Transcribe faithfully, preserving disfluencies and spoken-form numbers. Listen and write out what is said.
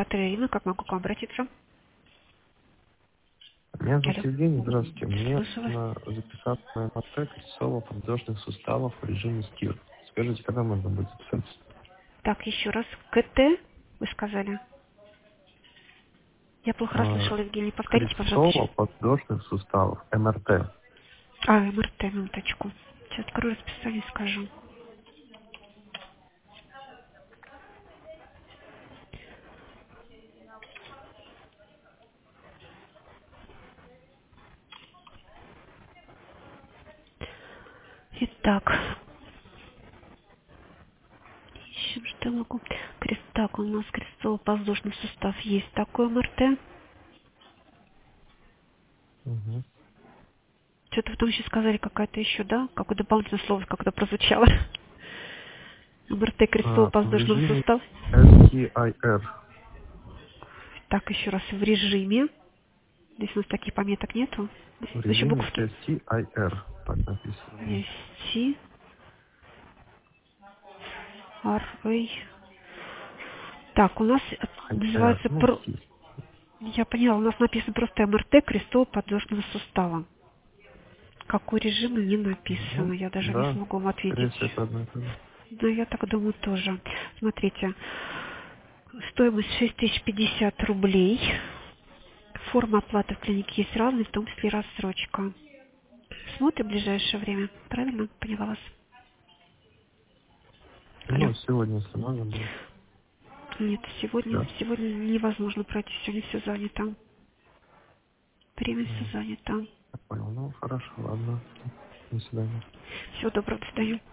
администратор Ирина, как могу к вам обратиться? Меня зовут Алло. Евгений, здравствуйте. Мне Слышу вас. нужно записаться на эм эр тэ крестово-подвздошных суставов в режиме стир. Скажите, когда можно будет записаться? Так, еще раз. КТ, вы сказали? Я плохо А, расслышала, Евгений. Повторите, пожалуйста. еще. Крестово-подвздошных суставов, эм эр тэ. А, МРТ, минуточку. Сейчас открою расписание, скажу. Итак, ищем, что я могу. Крест, так, у нас крестово-подвздошный сустав есть такой МРТ. Угу. Что-то вы там еще сказали, какая-то еще, да? Какое дополнительное слово, как это прозвучало. МРТ А, в крестово-подвздошного режиме сустава. эс ти ай эр. Так, еще раз, в режиме. Здесь у нас таких пометок нету. В Здесь еще режиме буквы. эс ти ай эр. Так написано у меня. Есть. Арвей. Так, у нас ай эр, называется... ну, про- си. Я поняла, у нас написано просто МРТ крестово-подвздошного сустава. Какой режим не написано, Ну, я даже не да, смогу вам скорее ответить. всего, это одно и то же. Да, я так думаю тоже. Смотрите, стоимость шесть тысяч пятьдесят рублей. Форма оплаты в клинике есть разные, в том числе и рассрочка. Смотрим в ближайшее время. Правильно? Поняла вас. Алло. Ну, сегодня, если можно будет. Нет, сегодня, Да. сегодня невозможно пройти, сегодня все занято. Время все М, занято. Я понял. Ну, хорошо, ладно. До свидания. Всего доброго, до свидания.